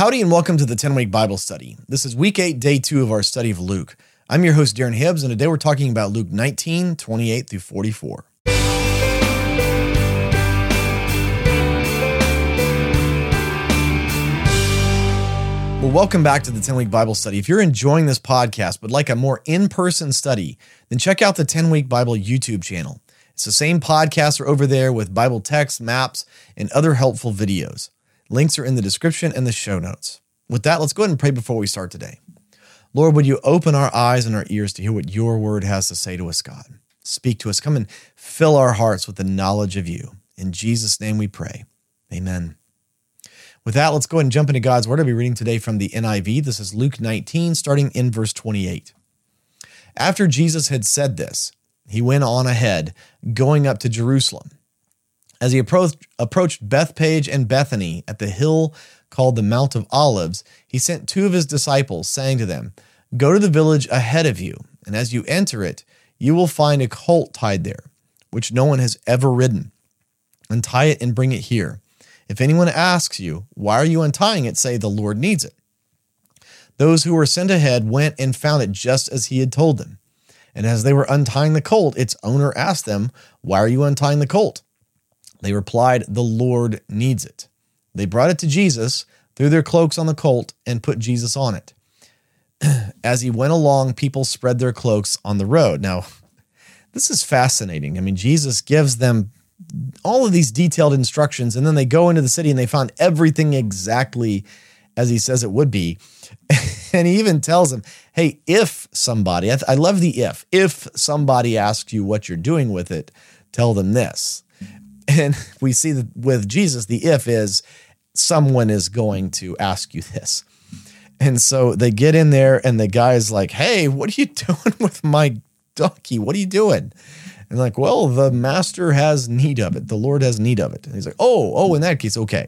Howdy and welcome to the 10-Week Bible Study. This is week 8, day 2 of our study of Luke. I'm your host, Darren Hibbs, and today we're talking about Luke 19, 28 through 44. Well, welcome back to the 10-Week Bible Study. If you're enjoying this podcast but like a more in-person study, then check out the 10-Week Bible YouTube channel. It's the same podcaster over there with Bible text, maps, and other helpful videos. Links are in the description and the show notes. With that, let's go ahead and pray before we start today. Lord, would you open our eyes and our ears to hear what your word has to say to us, God? Speak to us. Come and fill our hearts with the knowledge of you. In Jesus' name we pray. Amen. With that, let's go ahead and jump into God's word. I'll be reading today from the NIV. This is Luke 19, starting in verse 28. After Jesus had said this, he went on ahead, going up to Jerusalem. As he approached Bethphage and Bethany at the hill called the Mount of Olives, he sent two of his disciples, saying to them, "Go to the village ahead of you, and as you enter it, you will find a colt tied there, which no one has ever ridden. Untie it and bring it here. If anyone asks you, 'Why are you untying it?' say, 'The Lord needs it.'" Those who were sent ahead went and found it just as he had told them. And as they were untying the colt, its owner asked them, "Why are you untying the colt?" They replied, "The Lord needs it." They brought it to Jesus, threw their cloaks on the colt, and put Jesus on it. As he went along, people spread their cloaks on the road. Now, this is fascinating. I mean, Jesus gives them all of these detailed instructions, and then they go into the city and they found everything exactly as he says it would be. And he even tells them, hey, if somebody, I love the if somebody asks you what you're doing with it, tell them this. And we see that with Jesus, the if is someone is going to ask you this. And so they get in there and the guy's like, "Hey, what are you doing with my donkey? What are you doing?" And like, "Well, the master has need of it. The Lord has need of it." And he's like, oh, in that case, okay.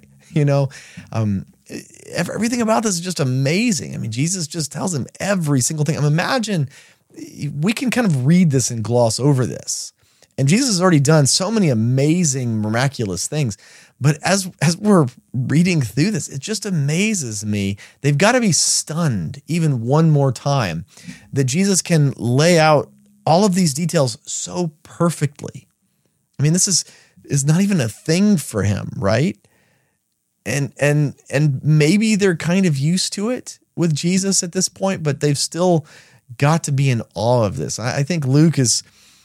Everything about this is just amazing. I mean, Jesus just tells him every single thing. I mean, imagine we can kind of read this and gloss over this. And Jesus has already done so many amazing, miraculous things. But as we're reading through this, it just amazes me. They've got to be stunned even one more time that Jesus can lay out all of these details so perfectly. I mean, this is not even a thing for him, right? And maybe they're kind of used to it with Jesus at this point, but they've still got to be in awe of this. I think Luke is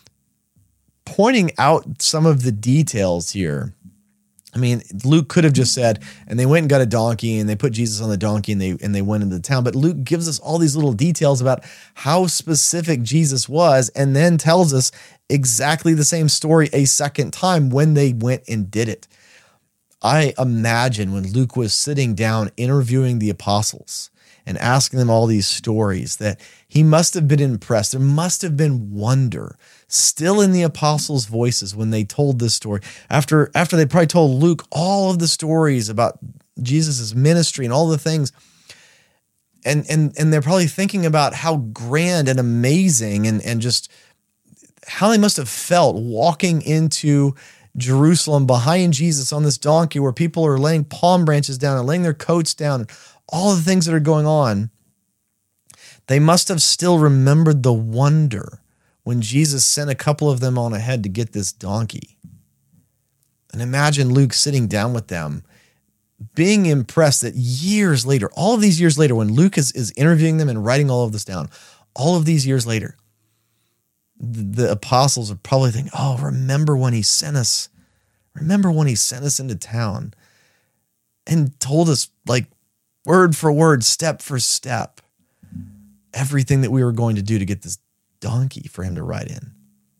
pointing out some of the details here. I mean, Luke could have just said, and they went and got a donkey and they put Jesus on the donkey and they went into the town. But Luke gives us all these little details about how specific Jesus was and then tells us exactly the same story a second time when they went and did it. I imagine when Luke was sitting down interviewing the apostles and asking them all these stories that he must have been impressed. There must have been wonder still in the apostles' voices when they told this story. After they probably told Luke all of the stories about Jesus' ministry and all the things, and they're probably thinking about how grand and amazing and just how they must have felt walking into Jerusalem behind Jesus on this donkey where people are laying palm branches down and laying their coats down, and all the things that are going on. They must have still remembered the wonder when Jesus sent a couple of them on ahead to get this donkey. And imagine Luke sitting down with them, being impressed that years later, all of these years later, when Luke is interviewing them and writing all of this down, all of these years later, the apostles are probably thinking, "Oh, remember when he sent us? Remember when he sent us into town and told us, like, word for word, step for step, everything that we were going to do to get this donkey for him to ride in."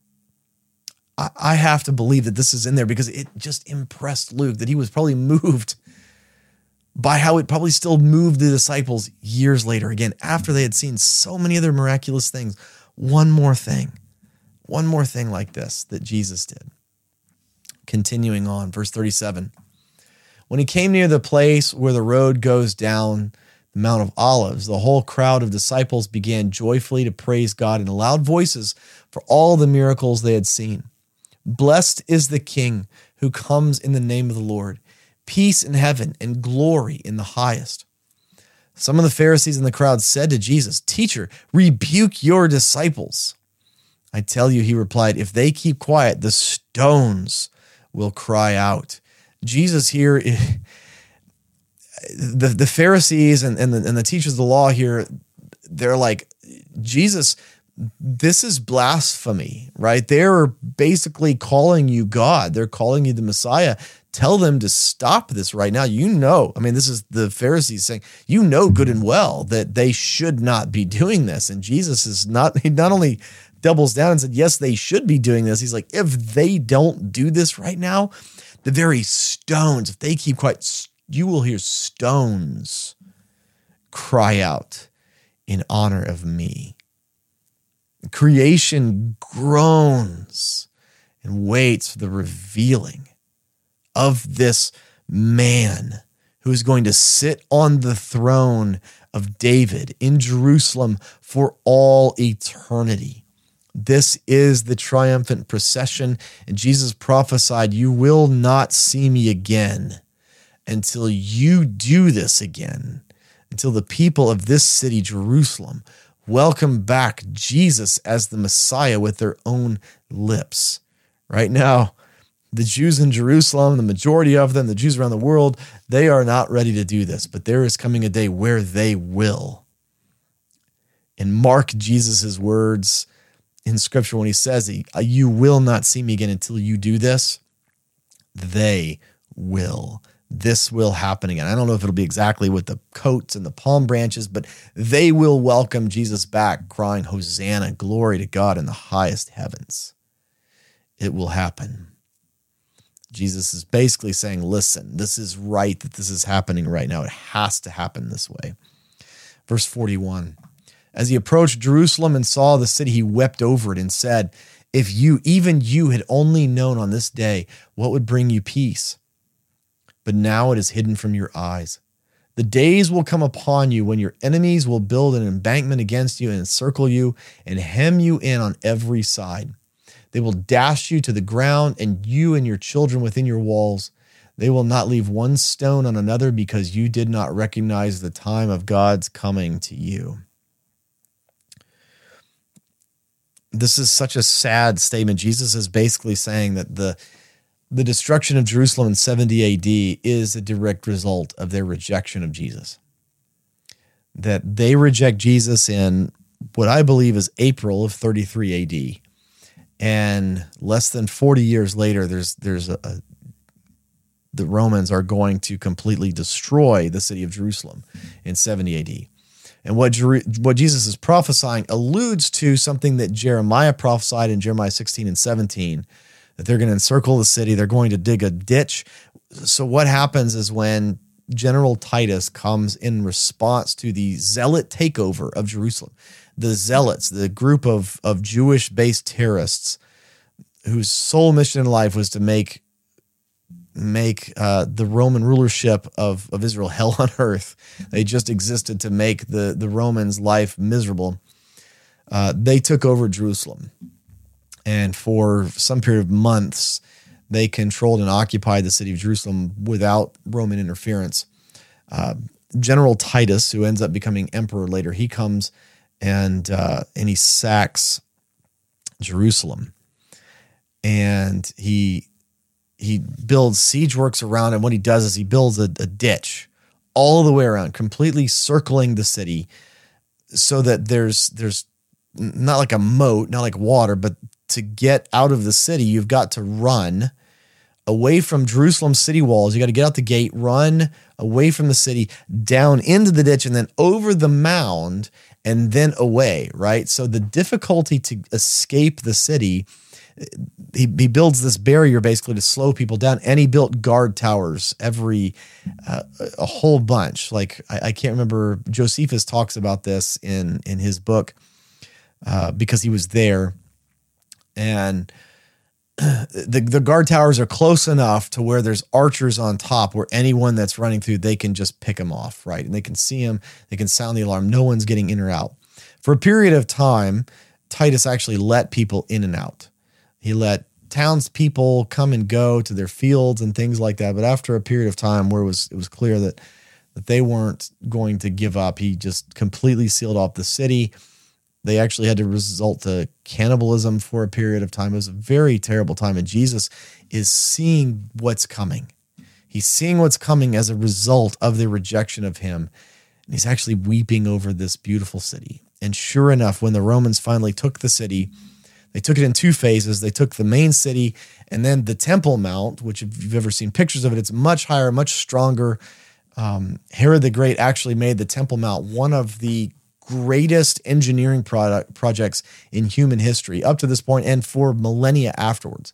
I have to believe that this is in there because it just impressed Luke, that he was probably moved by how it probably still moved the disciples years later, again, after they had seen so many other miraculous things. One more thing like this that Jesus did. Continuing on, verse 37. When he came near the place where the road goes down the Mount of Olives, the whole crowd of disciples began joyfully to praise God in loud voices for all the miracles they had seen. "Blessed is the King who comes in the name of the Lord. Peace in heaven and glory in the highest." Some of the Pharisees in the crowd said to Jesus, "Teacher, rebuke your disciples." "I tell you," he replied, "if they keep quiet, the stones will cry out." Jesus here, the Pharisees and the teachers of the law here, they're like, Jesus, this is blasphemy, right? They're basically calling you God. They're calling you the Messiah. Tell them to stop this right now. This is the Pharisees saying, good and well that they should not be doing this. And Jesus he not only doubles down and said, yes, they should be doing this. He's like, if they don't do this right now, the very stones, if they keep quiet, you will hear stones cry out in honor of me. Creation groans and waits for the revealing of this man who is going to sit on the throne of David in Jerusalem for all eternity. This is the triumphant procession, and Jesus prophesied, "You will not see me again until you do this again," until the people of this city, Jerusalem, welcome back Jesus as the Messiah with their own lips. Right now, the Jews in Jerusalem, the majority of them, the Jews around the world, they are not ready to do this, but there is coming a day where they will. And mark Jesus' words in Scripture when he says, "You will not see me again until you do this." They will. This will happen again. I don't know if it'll be exactly with the coats and the palm branches, but they will welcome Jesus back, crying, "Hosanna, glory to God in the highest heavens." It will happen. Jesus is basically saying, listen, this is right that this is happening right now. It has to happen this way. Verse 41, as he approached Jerusalem and saw the city, he wept over it and said, "If even you had only known on this day what would bring you peace. But now it is hidden from your eyes. The days will come upon you when your enemies will build an embankment against you and encircle you and hem you in on every side. They will dash you to the ground, and you and your children within your walls. They will not leave one stone on another because you did not recognize the time of God's coming to you." This is such a sad statement. Jesus is basically saying that the destruction of Jerusalem in 70 AD is a direct result of their rejection of Jesus. That they reject Jesus in what I believe is April of 33 AD. And less than 40 years later, the Romans are going to completely destroy the city of Jerusalem in 70 AD. And what Jesus is prophesying alludes to something that Jeremiah prophesied in Jeremiah 16 and 17, that they're going to encircle the city, they're going to dig a ditch. So what happens is when General Titus comes in response to the zealot takeover of Jerusalem, the zealots, the group of Jewish-based terrorists whose sole mission in life was to make the Roman rulership of Israel hell on earth. They just existed to make the Romans' life miserable. They took over Jerusalem. And for some period of months, they controlled and occupied the city of Jerusalem without Roman interference. General Titus, who ends up becoming emperor later, he comes and he sacks Jerusalem. And he builds siege works around, and what he does is he builds a ditch all the way around, completely circling the city, so that there's not like a moat, not like water, but to get out of the city, you've got to run away from Jerusalem city walls. You got to get out the gate, run away from the city, down into the ditch, and then over the mound, and then away, right? So the difficulty to escape the city, he builds this barrier basically to slow people down, and he built guard towers, a whole bunch. Like I can't remember, Josephus talks about this in his book because he was there. And the guard towers are close enough to where there's archers on top, where anyone that's running through, they can just pick them off, right? And they can see him, they can sound the alarm. No one's getting in or out. For a period of time, Titus actually let people in and out. He let townspeople come and go to their fields and things like that. But after a period of time where it was clear that that they weren't going to give up. He just completely sealed off the city. They actually had to resort to cannibalism for a period of time. It was a very terrible time, and Jesus is seeing what's coming. He's seeing what's coming as a result of the rejection of him, and he's actually weeping over this beautiful city. And sure enough, when the Romans finally took the city, they took it in two phases. They took the main city and then the Temple Mount, which if you've ever seen pictures of it, it's much higher, much stronger. Herod the Great actually made the Temple Mount one of the greatest engineering projects in human history up to this point and for millennia afterwards.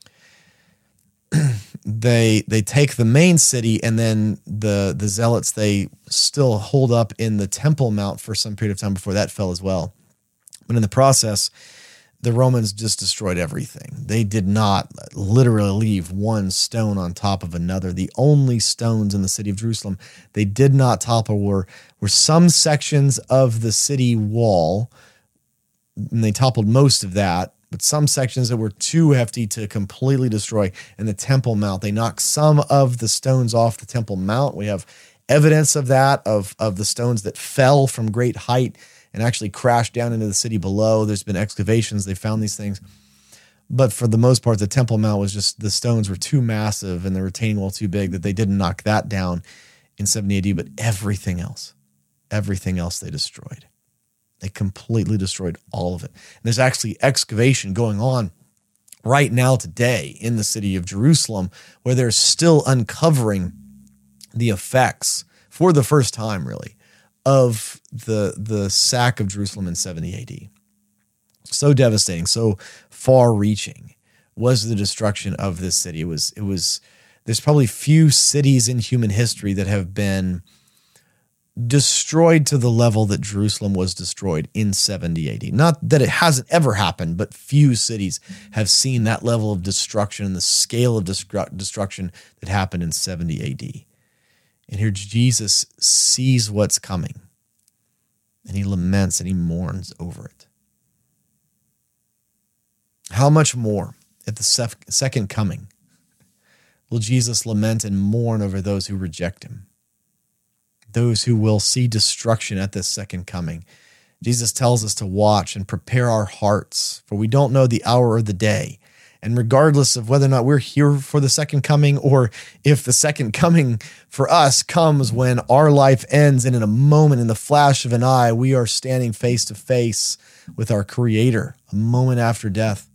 They take the main city, and then the zealots, they still hold up in the Temple Mount for some period of time before that fell as well. But in the process, the Romans just destroyed everything. They did not literally leave one stone on top of another. The only stones in the city of Jerusalem they did not topple were some sections of the city wall, and they toppled most of that, but some sections that were too hefty to completely destroy. And the Temple Mount, they knocked some of the stones off the Temple Mount. We have evidence of that, of the stones that fell from great height and actually crashed down into the city below. There's been excavations. They found these things. But for the most part, the Temple Mount was just, the stones were too massive and the retaining wall too big that they didn't knock that down in 70 AD. But everything else they destroyed. They completely destroyed all of it. And there's actually excavation going on right now today in the city of Jerusalem where they're still uncovering the effects for the first time, really, of the sack of Jerusalem in 70 AD. So devastating, so far-reaching was the destruction of this city. It was. There's probably few cities in human history that have been destroyed to the level that Jerusalem was destroyed in 70 AD. Not that it hasn't ever happened, but few cities have seen that level of destruction and the scale of destruction that happened in 70 AD. And here Jesus sees what's coming, and he laments and he mourns over it. How much more at the second coming will Jesus lament and mourn over those who reject him? Those who will see destruction at this second coming. Jesus tells us to watch and prepare our hearts, for we don't know the hour or the day. And regardless of whether or not we're here for the second coming, or if the second coming for us comes when our life ends and in a moment, in the flash of an eye, we are standing face to face with our Creator a moment after death.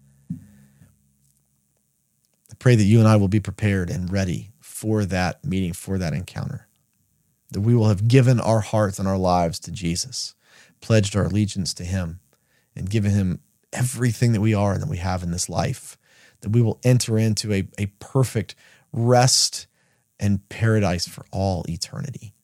I pray that you and I will be prepared and ready for that meeting, for that encounter. That we will have given our hearts and our lives to Jesus, pledged our allegiance to him, and given him everything that we are and that we have in this life, that we will enter into a perfect rest and paradise for all eternity.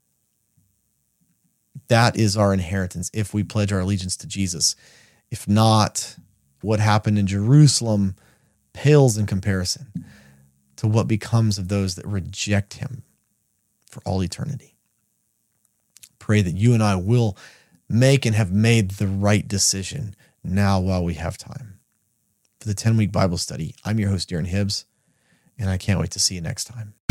That is our inheritance if we pledge our allegiance to Jesus. If not, what happened in Jerusalem pales in comparison to what becomes of those that reject him for all eternity. Pray that you and I will make and have made the right decision now while we have time. For the 10-week Bible study, I'm your host, Darren Hibbs, and I can't wait to see you next time.